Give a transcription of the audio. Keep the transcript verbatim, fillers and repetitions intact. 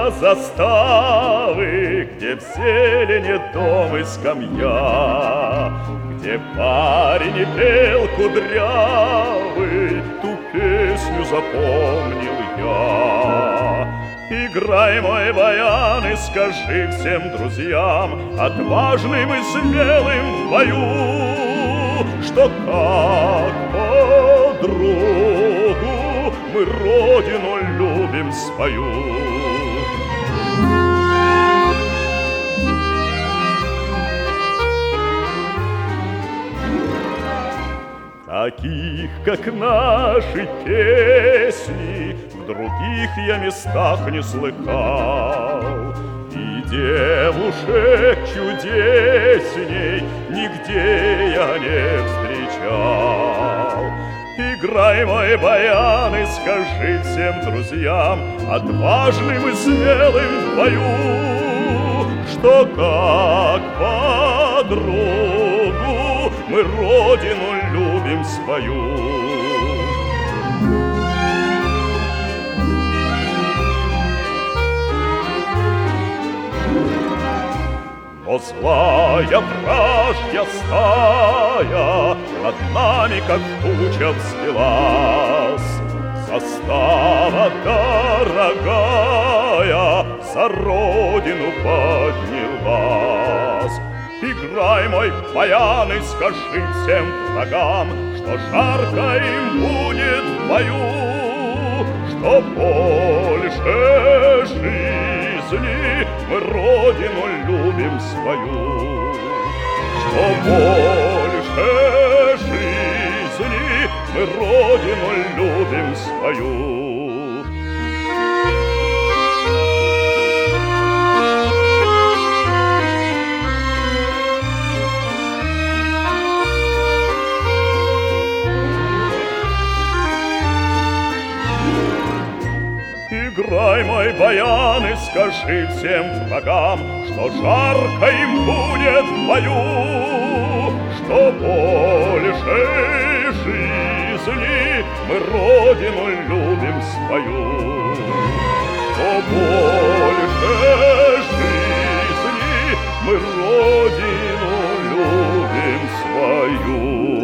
до заставы, где в зелени дом и скамья, где парень и пел кудрявый, ту песню запомнил я. Играй, мой баян, и скажи всем друзьям, отважным и смелым в бою, что как подругу мы родину любим свою. Таких, как наши песни, в других я местах не слыхал, и девушек чудесней нигде я не встречал. Играй, мой баян, и скажи всем друзьям, отважным и смелым в бою, что как подругу мы родину любим свою. Но злая вражья стая над нами, как туча, взвилась. Застава дорогая за родину поднялась. Играй, мой баян, и скажи всем врагам, что жарко им будет в бою, что больше жизни мы родину любим свою, что больше жизни мы родину любим свою. Играй, мой баян, и скажи всем врагам, что жарко им будет в бою, что больше жизни мы родину любим свою, что больше жизни мы родину любим свою.